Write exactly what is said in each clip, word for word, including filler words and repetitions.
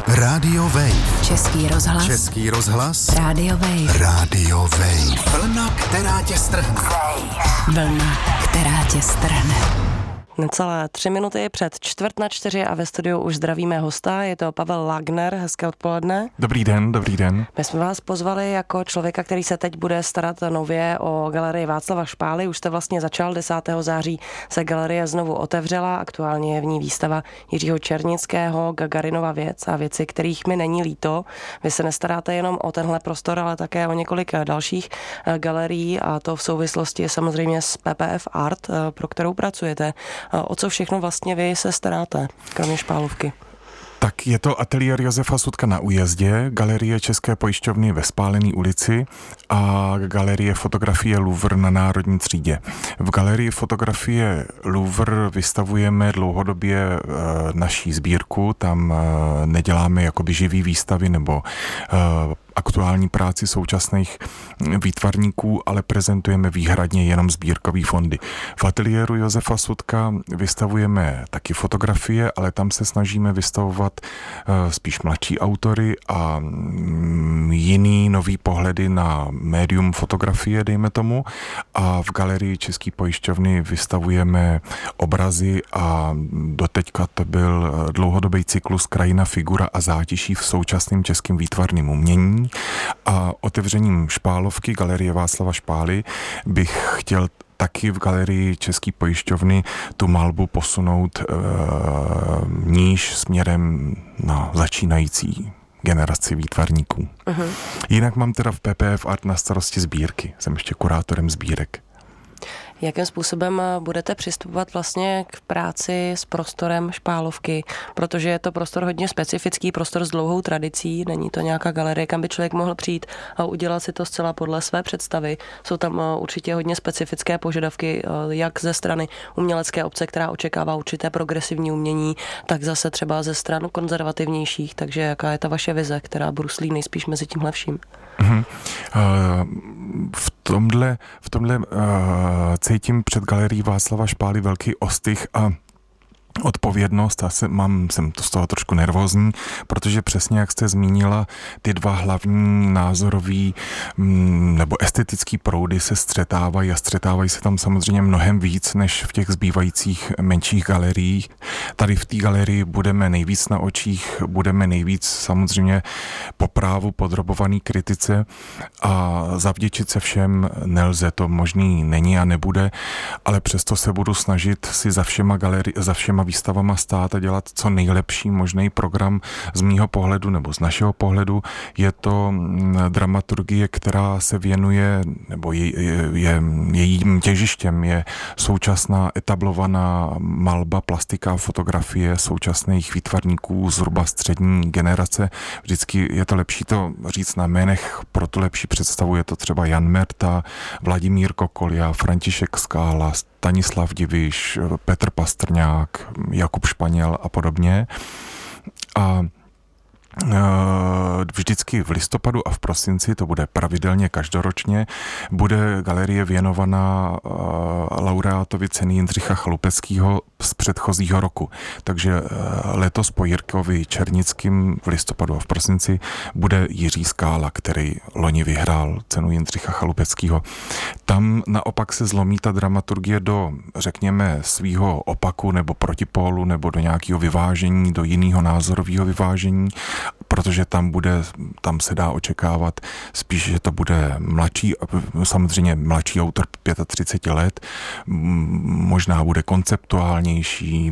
Rádio Wave. Český rozhlas. Český rozhlas. Rádio Wave. Rádio Wave. Vlna, která tě strhne. Vlna, která tě strhne. Necelé tři minuty před čtvrt na čtyři a ve studiu už zdravíme hosta, je to Pavel Lágner, hezké odpoledne. Dobrý den, dobrý den. My jsme vás pozvali jako člověka, který se teď bude starat nově o galerii Václava Špály. Už jste vlastně začal, desátého září se galerie znovu otevřela, aktuálně je v ní výstava Jiřího Černického, Gagarinova věc a věci, kterých mi není líto. Vy se nestaráte jenom o tenhle prostor, ale také o několik dalších galerií a to v souvislosti samozřejmě s P P F Art, pro kterou pracujete. O co všechno vlastně vy se staráte, kromě Špálovky? Tak je to ateliér Josefa Sudka na Újezdě, galerie České pojišťovny ve Spálené ulici a galerie fotografie Louvre na Národní třídě. V galerii fotografie Louvre vystavujeme dlouhodobě e, naší sbírku, tam e, neděláme jakoby živý výstavy nebo e, aktuální práci současných výtvarníků, ale prezentujeme výhradně jenom sbírkový fondy. V ateliéru Josefa Sudka vystavujeme taky fotografie, ale tam se snažíme vystavovat uh, spíš mladší autory a um, jiný nový pohledy na médium fotografie, dejme tomu. A v galerii České pojišťovny vystavujeme obrazy a doteďka to byl dlouhodobý cyklus Krajina, figura a zátiší v současném českém výtvarném umění. A otevřením Špálovky, galerie Václava Špály, bych chtěl taky v galerii České pojišťovny tu malbu posunout e, níž směrem na začínající generaci výtvarníků. Uh-huh. Jinak mám teda v P P F Art na starosti sbírky. Jsem ještě kurátorem sbírek. Jakým způsobem budete přistupovat vlastně k práci s prostorem Špálovky, protože je to prostor hodně specifický, prostor s dlouhou tradicí, není to nějaká galerie, kam by člověk mohl přijít a udělat si to zcela podle své představy. Jsou tam určitě hodně specifické požadavky, jak ze strany umělecké obce, která očekává určité progresivní umění, tak zase třeba ze stran konzervativnějších, takže jaká je ta vaše vize, která bruslí nejspíš mezi tímhle vším? Uh-huh. Uh, v tomhle, v tomhle uh, cítím před galerií Václava Špály velký ostych a odpovědnost a jsem, mám, jsem to z toho trošku nervózní, protože přesně jak jste zmínila, ty dva hlavní názorový m, nebo estetický proudy se střetávají a střetávají se tam samozřejmě mnohem víc než v těch zbývajících menších galeriích. Tady v té galerii budeme nejvíc na očích, budeme nejvíc samozřejmě po právu podrobovaný kritice a zavděčit se všem nelze, to možný není a nebude, ale přesto se budu snažit si za všema galeri, za všema výstavama stát a dělat co nejlepší možný program z mýho pohledu nebo z našeho pohledu. Je to dramaturgie, která se věnuje, nebo je, je, je jejím těžištěm je současná etablovaná malba, plastika a fotografie současných výtvarníků zhruba střední generace. Vždycky je to lepší to říct na jménech, pro tu lepší představu je to třeba Jan Merta, Vladimír Kokolia, František Skála, Stanislav Diviš, Petr Pastrňák, Jakub Španěl a podobně. A vždycky v listopadu a v prosinci, to bude pravidelně každoročně, bude galerie věnovaná laureátovi ceny Jindřicha Chalupeckého z předchozího roku. Takže letos po Jirkovi Černickým v listopadu a v prosinci bude Jiří Skála, který loni vyhrál cenu Jindřicha Chalupeckého. Tam naopak se zlomí ta dramaturgie do, řekněme, svýho opaku nebo protipólu nebo do nějakého vyvážení, do jiného názorového vyvážení, protože tam bude, tam se dá očekávat spíš, že to bude mladší, samozřejmě mladší autor třicet pět let, možná bude konceptuálnější,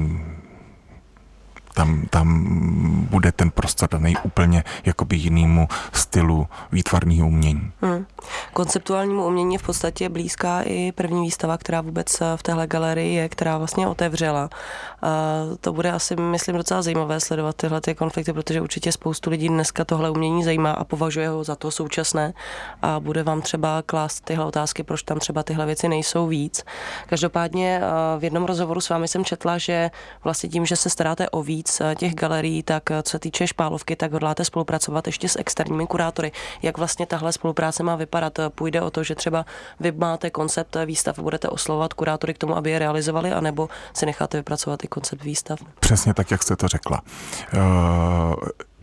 Tam, tam bude ten prostor daný úplně jakoby jinému stylu výtvarného umění. Hmm. Konceptuálnímu umění je v podstatě blízká i první výstava, která vůbec v téhle galerii je, která vlastně otevřela. A to bude asi, myslím, docela zajímavé sledovat tyhle ty konflikty, protože určitě spoustu lidí dneska tohle umění zajímá a považuje ho za to současné a bude vám třeba klást tyhle otázky, proč tam třeba tyhle věci nejsou víc. Každopádně v jednom rozhovoru s vámi jsem četla, že vlastně tím, že se staráte o víc těch galerií, tak co se týče Špálovky, tak hodláte spolupracovat ještě s externími kurátory. Jak vlastně tahle spolupráce má vypadat? Půjde o to, že třeba vy máte koncept výstav a budete oslovovat kurátory k tomu, aby je realizovali, anebo si necháte vypracovat i koncept výstav? Přesně tak, jak jste to řekla. Uh...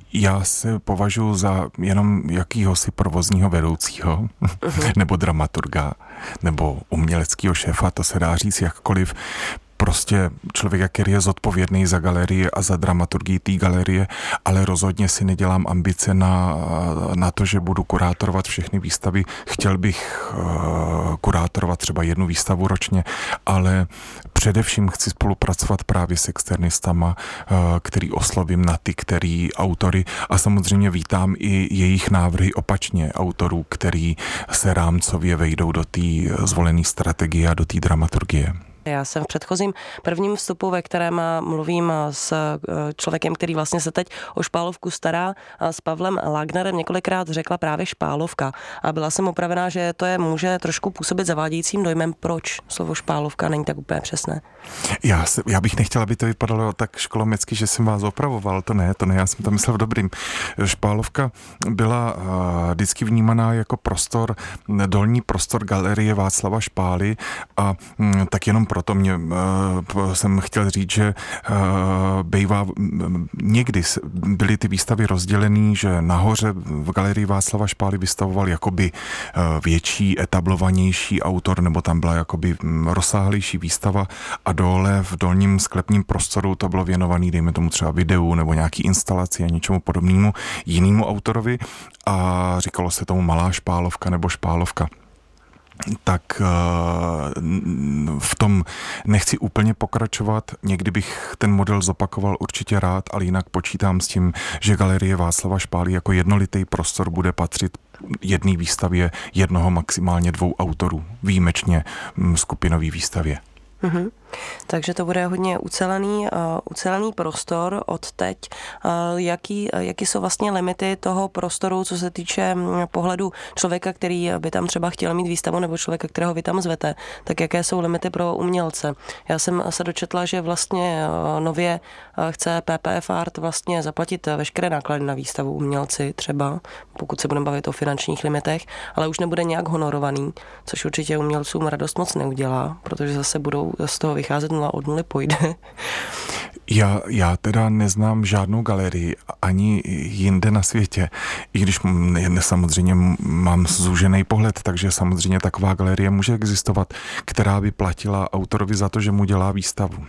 Já se považuji za jenom jakýhosi provozního vedoucího, uh-huh. nebo dramaturga, nebo uměleckého šéfa, to se dá říct jakkoliv. Prostě člověk, který je zodpovědný za galerii a za dramaturgii té galerie, ale rozhodně si nedělám ambice na, na to, že budu kurátorovat všechny výstavy. Chtěl bych uh, kurátorovat třeba jednu výstavu ročně, ale především chci spolupracovat právě s externistama, uh, který oslovím na ty, který autory, a samozřejmě vítám i jejich návrhy opačně autorů, který se rámcově vejdou do té zvolené strategie a do té dramaturgie. Já jsem v předchozím prvním vstupu, ve kterém mluvím s člověkem, který vlastně se teď o špálovku stará, s Pavlem Lágnerem, několikrát řekla právě špálovka. A byla jsem opravená, že to je může trošku působit zavádějícím dojmem. Proč slovo špálovka není tak úplně přesné? Já, se, já bych nechtěla, aby to vypadalo tak školomecky, že jsem vás opravoval. To ne, to ne, já jsem to myslel v dobrým. Špálovka byla uh, vždycky vnímaná jako prostor, dolní prostor galerie Václava Špály a um, tak jenom proto mě, uh, jsem chtěl říct, že uh, bejvá, někdy byly ty výstavy rozdělený, že nahoře v galerii Václava Špály vystavoval jakoby uh, větší, etablovanější autor, nebo tam byla jakoby rozsáhlejší výstava a dole v dolním sklepním prostoru to bylo věnovaný, dejme tomu třeba videu nebo nějaký instalaci a něčemu podobnému jinému autorovi a říkalo se tomu malá špálovka nebo špálovka. Tak v tom nechci úplně pokračovat, někdy bych ten model zopakoval určitě rád, ale jinak počítám s tím, že galerie Václava Špály jako jednolitý prostor bude patřit jedné výstavě jednoho, maximálně dvou autorů, výjimečně skupinové výstavě. Mm-hmm. Takže to bude hodně ucelený, uh, ucelený prostor od teď. Uh, jaký, jaký jsou vlastně limity toho prostoru, co se týče um, pohledu člověka, který by tam třeba chtěl mít výstavu, nebo člověka, kterého vy tam zvete, tak jaké jsou limity pro umělce? Já jsem se dočetla, že vlastně uh, nově uh, chce P P F Art vlastně zaplatit veškeré náklady na výstavu umělci třeba, pokud se budeme bavit o finančních limitech, ale už nebude nějak honorovaný, což určitě umělcům radost moc neudělá, protože zase budou z toho vycházet nula od nuly pojde. Já, já teda neznám žádnou galerii ani jinde na světě, i když samozřejmě mám zúžený pohled, takže samozřejmě taková galerie může existovat, která by platila autorovi za to, že mu dělá výstavu.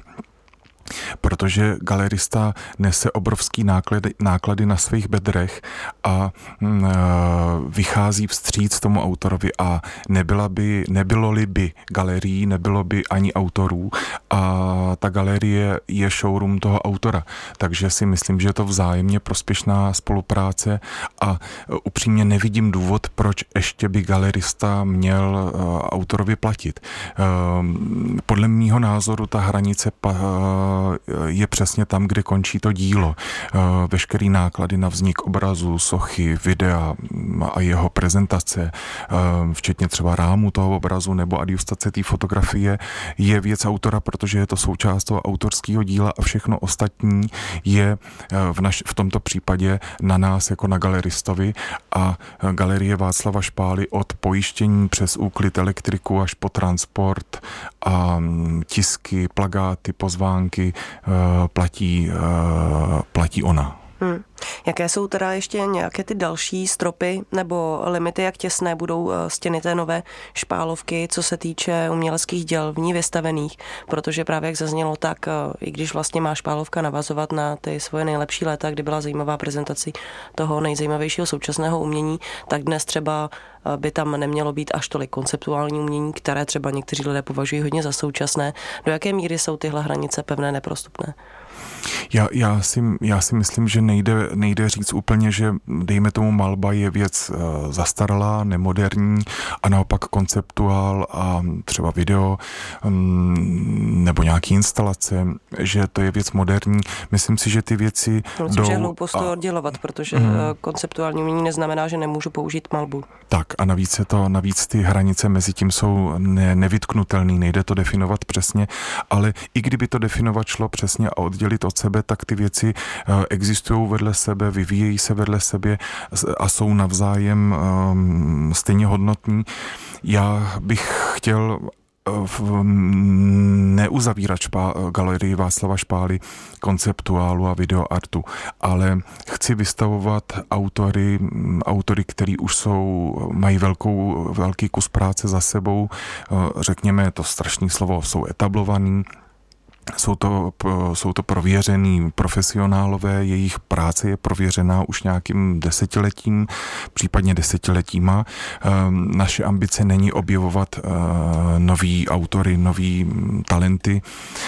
Protože galerista nese obrovský náklady, náklady na svých bedrech a mm, vychází vstříc tomu autorovi a nebyla by, nebylo-li by galerií, nebylo by ani autorů a ta galerie je showroom toho autora. Takže si myslím, že je to vzájemně prospěšná spolupráce a upřímně nevidím důvod, proč ještě by galerista měl uh, autorovi platit. Uh, podle mýho názoru ta hranice pa, je přesně tam, kde končí to dílo. Veškerý náklady na vznik obrazu, sochy, videa a jeho prezentace, včetně třeba rámu toho obrazu nebo adjustace té fotografie, je věc autora, protože je to součást toho autorského díla a všechno ostatní je v, naš, v tomto případě na nás jako na galeristovi a galerie Václava Špály od pojištění přes úklid elektriku až po transport a tisky, plakáty, pozvánky platí, platí ona. Hmm. Jaké jsou teda ještě nějaké ty další stropy nebo limity, jak těsné budou stěny té nové špálovky, co se týče uměleckých děl v ní vystavených? Protože právě jak zaznělo, tak i když vlastně má špálovka navazovat na ty svoje nejlepší léta, kdy byla zajímavá prezentace toho nejzajímavějšího současného umění, tak dnes třeba by tam nemělo být až tolik konceptuální umění, které třeba někteří lidé považují hodně za současné. Do jaké míry jsou tyhle hranice pevné, neprostupné? Já, já, si, já si myslím, že nejde, nejde říct úplně, že dejme tomu malba je věc uh, zastaralá, nemoderní a naopak konceptuál a třeba video um, nebo nějaký instalace, že to je věc moderní. Myslím si, že ty věci Myslím, jdou... že je hloupost to oddělovat, protože mm. konceptuální umění neznamená, že nemůžu použít malbu. Tak a navíc, je to, navíc ty hranice mezi tím jsou ne, nevytknutelný, nejde to definovat přesně, ale i kdyby to definovat šlo přesně a oddělit od sebe, tak ty věci uh, existují vedle sebe, vyvíjejí se vedle sebe a jsou navzájem um, stejně hodnotní. Já bych chtěl, neuzavírat špá, galerii Václava Špály, konceptuálu a videoartu, ale chci vystavovat autory, autory, který už jsou, mají velkou, velký kus práce za sebou, řekněme to strašné slovo, jsou etablovaný. Jsou to, jsou to prověřený profesionálové, jejich práce je prověřená už nějakým desetiletím, případně desetiletíma. Naše ambice není objevovat nový autory, nový talenty.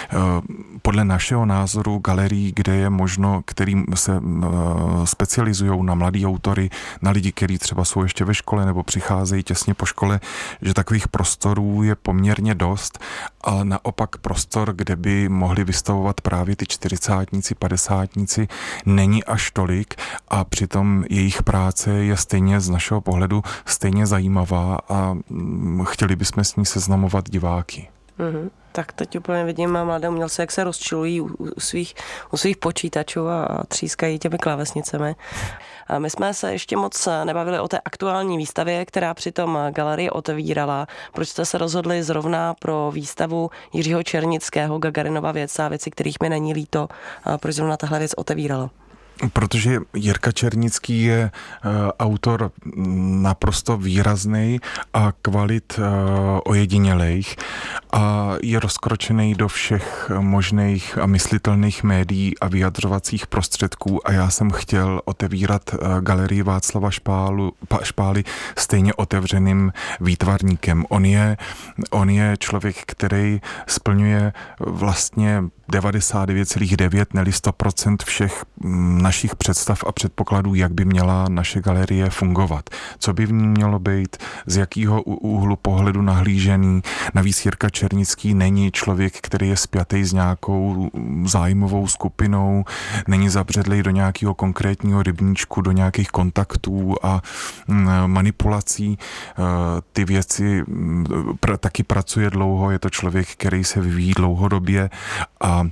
Podle našeho názoru galerií, kde je možno, kterým se specializují na mladý autory, na lidi, kteří třeba jsou ještě ve škole nebo přicházejí těsně po škole, že takových prostorů je poměrně dost, ale naopak prostor, kde by mohli vystavovat právě ty čtyřicátníci, padesátníci, není až tolik a přitom jejich práce je stejně z našeho pohledu stejně zajímavá a chtěli bychom s ní seznamovat diváky. Mm-hmm. Tak teď úplně vidím mladé umělce, jak se rozčilují u, u, svých, u svých počítačů a, a třískají těmi klávesnicemi. A my jsme se ještě moc nebavili o té aktuální výstavě, která přitom galerii otevírala. Proč jste se rozhodli zrovna pro výstavu Jiřího Černického, Gagarinova věc a věci, kterých mi není líto, a proč zrovna tahle věc otevírala? Protože Jirka Černický je uh, autor naprosto výrazný a kvalit uh, ojedinělejch a je rozkročený do všech možných a myslitelných médií a vyjadřovacích prostředků a já jsem chtěl otevírat uh, galerii Václava Špálu, pa, Špály stejně otevřeným výtvarníkem. On je, on je člověk, který splňuje vlastně devadesát devět celá devět, neli sto procent všech našich představ a předpokladů, jak by měla naše galerie fungovat. Co by v ní mělo být, z jakého úhlu pohledu nahlížený. Navíc Jirka Černický není člověk, který je spjatý s nějakou zájmovou skupinou, není zabředlej do nějakého konkrétního rybníčku, do nějakých kontaktů a manipulací. Ty věci pr- taky pracuje dlouho, je to člověk, který se vyvíjí dlouhodobě a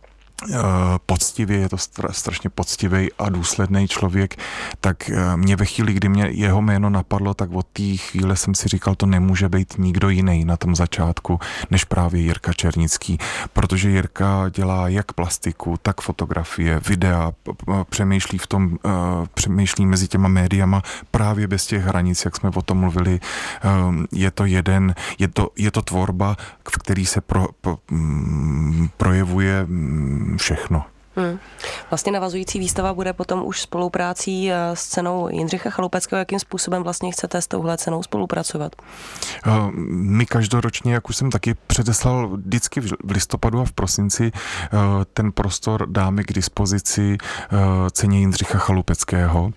poctivě, je to strašně poctivý a důsledný člověk, tak mě ve chvíli, kdy mě jeho jméno napadlo, tak od té chvíle jsem si říkal, to nemůže být nikdo jiný na tom začátku, než právě Jirka Černický, protože Jirka dělá jak plastiku, tak fotografie, videa, přemýšlí v tom, přemýšlí mezi těma médiama právě bez těch hranic, jak jsme o tom mluvili. Je to jeden, je to, je to tvorba, v který se pro, pro, projevuje všechno. Hmm. Vlastně navazující výstava bude potom už spoluprácí s cenou Jindřicha Chaloupeckého. Jakým způsobem vlastně chcete s touhle cenou spolupracovat? My každoročně, jak už jsem taky předeslal, vždycky v listopadu a v prosinci ten prostor dáme k dispozici ceně Jindřicha Chaloupeckého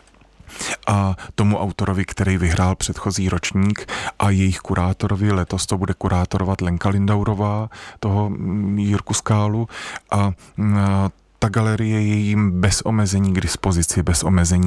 a tomu autorovi, který vyhrál předchozí ročník a jejich kurátorovi, letos to bude kurátorovat Lenka Lindaurová, toho Jirku Skálu a ta galerie je jim bez omezení k dispozici, bez omezení,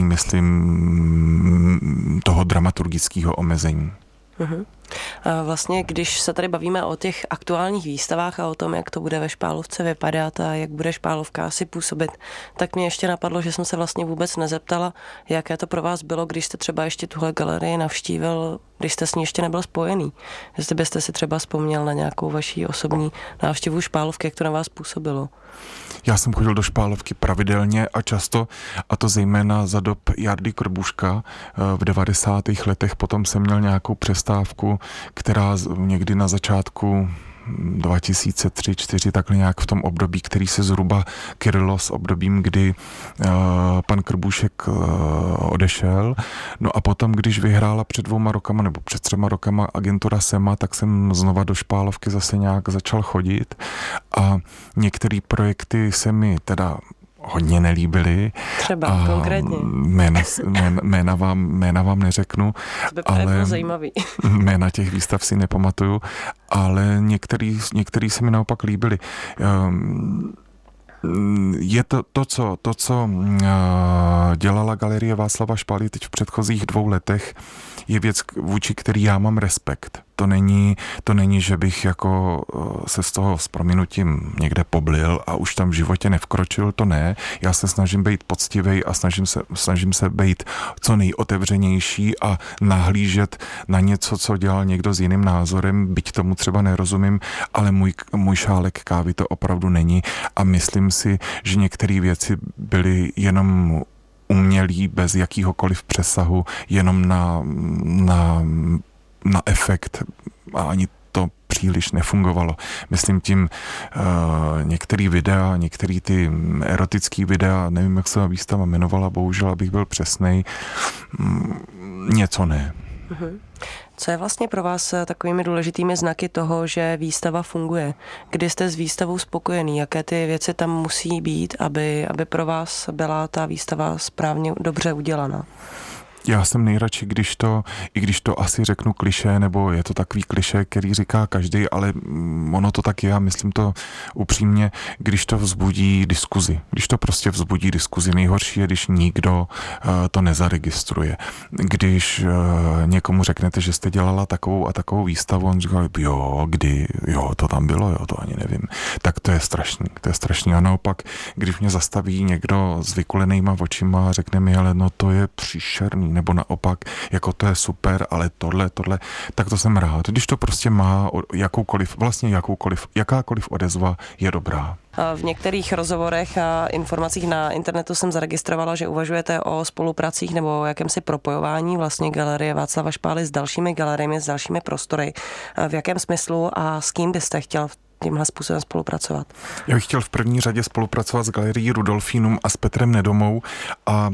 myslím, toho dramaturgického omezení. Uhum. A vlastně, když se tady bavíme o těch aktuálních výstavách a o tom, jak to bude ve Špálovce vypadat a jak bude Špálovka asi působit, tak mě ještě napadlo, že jsem se vlastně vůbec nezeptala, jaké to pro vás bylo, když jste třeba ještě tuhle galerii navštívil, když jste s ní ještě nebyl spojený. Jestli byste si třeba vzpomněl na nějakou vaší osobní návštěvu Špálovky, jak to na vás působilo. Já jsem chodil do Špálovky pravidelně a často, a to zejména za dob Jardy Krbuška v devadesátých letech. Potom jsem měl nějakou přestávku, která někdy na začátku dva tisíce tři čtyři, takhle nějak v tom období, který se zhruba krylo s obdobím, kdy uh, pan Krbušek uh, odešel. No a potom, když vyhrála před dvouma rokama nebo před třema rokama agentura SEMA, tak jsem znova do Špálovky zase nějak začal chodit a některé projekty se mi teda hodně nelíbily. Třeba a konkrétně. Jména, jména, jména, vám, jména vám neřeknu, ale zajímavý. Jména těch výstav si nepamatuju, ale některý, některý se mi naopak líbily. Je to to, co, to, co dělala galerie Václava Špály teď v předchozích dvou letech, je věc, vůči který já mám respekt. to není, to není, že bych jako se z toho s prominutím někde poblil a už tam v životě nevkročil, to ne. Já se snažím být poctivej a snažím se, snažím se být co nejotevřenější a nahlížet na něco, co dělal někdo s jiným názorem, byť tomu třeba nerozumím, ale můj, můj šálek kávy to opravdu není a myslím si, že některé věci byly jenom umělý, bez jakýhokoliv přesahu, jenom na, na, na efekt a ani to příliš nefungovalo. Myslím tím uh, některý videa, některý ty erotický videa, nevím, jak se ta výstava jmenovala, bohužel, abych byl přesnej, mm, něco ne. Mhm. Co je vlastně pro vás takovými důležitými znaky toho, že výstava funguje? Kdy jste s výstavou spokojený? Jaké ty věci tam musí být, aby, aby pro vás byla ta výstava správně dobře udělaná? Já jsem nejradši, když to, i když to asi řeknu klišé, nebo je to takový klišé, který říká každý, ale ono to tak je a myslím to upřímně, když to vzbudí diskuzi. Když to prostě vzbudí diskuzi. Nejhorší je, když nikdo uh, to nezaregistruje. Když uh, někomu řeknete, že jste dělala takovou a takovou výstavu, on říká, jo, kdy, jo, to tam bylo, jo, to ani nevím. Tak to je strašný, to je strašný. A naopak, když mě zastaví někdo s vykulenýma očima a řekne mi, ale no to je příšerný, nebo naopak, jako to je super, ale tohle, tohle, tak to jsem rád. Když to prostě má jakoukoliv, vlastně jakoukoliv, jakákoliv odezva je dobrá. V některých rozhovorech a informacích na internetu jsem zaregistrovala, že uvažujete o spolupracích nebo o jakémsi propojování vlastně Galerie Václava Špály s dalšími galeriemi, s dalšími prostory. V jakém smyslu a s kým byste chtěl tímhle způsobem spolupracovat? Já bych chtěl v první řadě spolupracovat s galerií Rudolfinum a s Petrem Nedomou a, a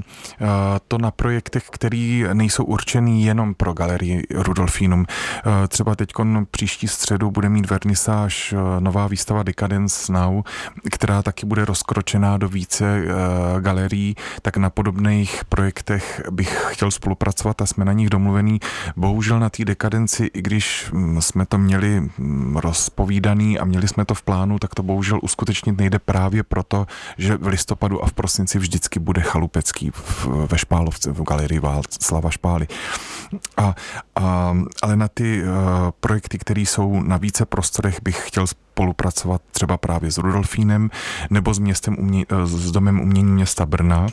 to na projektech, který nejsou určený jenom pro galerii Rudolfinum. A třeba teďkon příští středu bude mít vernisáž nová výstava Decadence Now, která taky bude rozkročená do více a, galerií, tak na podobných projektech bych chtěl spolupracovat a jsme na nich domluvení. Bohužel na té Dekadenci, i když jsme to měli rozpovídaný a měli jsme to v plánu, tak to bohužel uskutečnit nejde právě proto, že v listopadu a v prosinci vždycky bude Chalupecký ve Špálovce, v galerii Václava Špály. A, a, ale na ty uh, projekty, které jsou na více prostorech, bych chtěl spolupracovat třeba právě s Rudolfínem nebo s, městem umě, s Domem umění města Brna.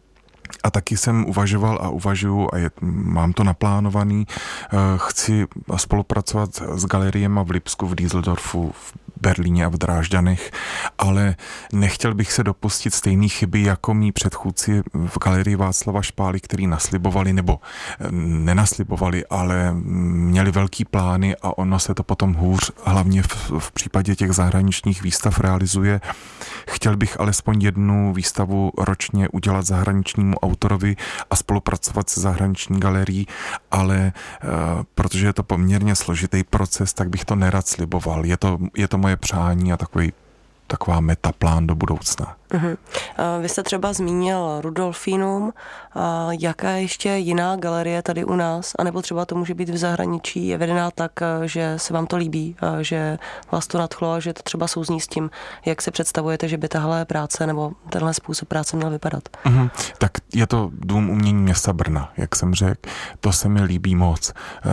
A taky jsem uvažoval a uvažuju a je, mám to naplánovaný, chci spolupracovat s galeriemi v Lipsku, v Düsseldorfu, v Berlíně a v Drážďanech, ale nechtěl bych se dopustit stejné chyby jako mý předchůdci v galerii Václava Špály, který naslibovali nebo nenaslibovali, ale měli velký plány a ono se to potom hůř, hlavně v, v případě těch zahraničních výstav realizuje. Chtěl bych alespoň jednu výstavu ročně udělat zahraničnímu autorovi a spolupracovat se zahraniční galerií, ale uh, protože je to poměrně složitý proces, tak bych to nerad sliboval. Je to, je to moje přání a takový, taková metaplán do budoucna. Uh-huh. Vy jste třeba zmínil Rudolfinum. Jaká ještě jiná galerie tady u nás, anebo třeba to může být v zahraničí, je vedená tak, že se vám to líbí, že vás to nadchlo a že to třeba souzní s tím, jak se představujete, že by tahle práce nebo tenhle způsob práce měl vypadat? Uh-huh. Tak je to Dům umění města Brna, jak jsem řekl. To se mi líbí moc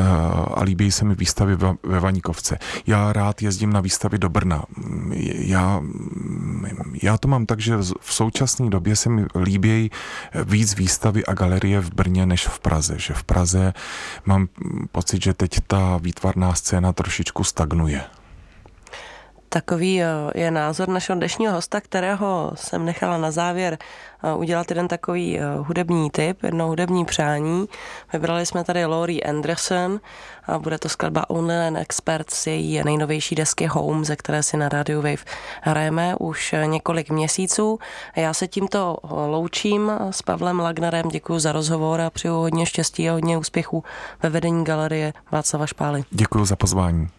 a líbí se mi výstavy ve Vaníkovce. Já rád jezdím na výstavy do Brna. Já, já to mám tak, že v současné době se mi líbí víc výstavy a galerie v Brně než v Praze. Že v Praze mám pocit, že teď ta výtvarná scéna trošičku stagnuje. Takový je názor našeho dnešního hosta, kterého jsem nechala na závěr udělat jeden takový hudební tip, jedno hudební přání. Vybrali jsme tady Laurie Anderson a bude to skladba Only an Expert z její nejnovější desky Home, ze které si na Radio Wave hrajeme už několik měsíců. Já se tímto loučím s Pavlem Lagnerem, děkuji za rozhovor a přeju hodně štěstí a hodně úspěchů ve vedení galerie Václava Špály. Děkuji za pozvání.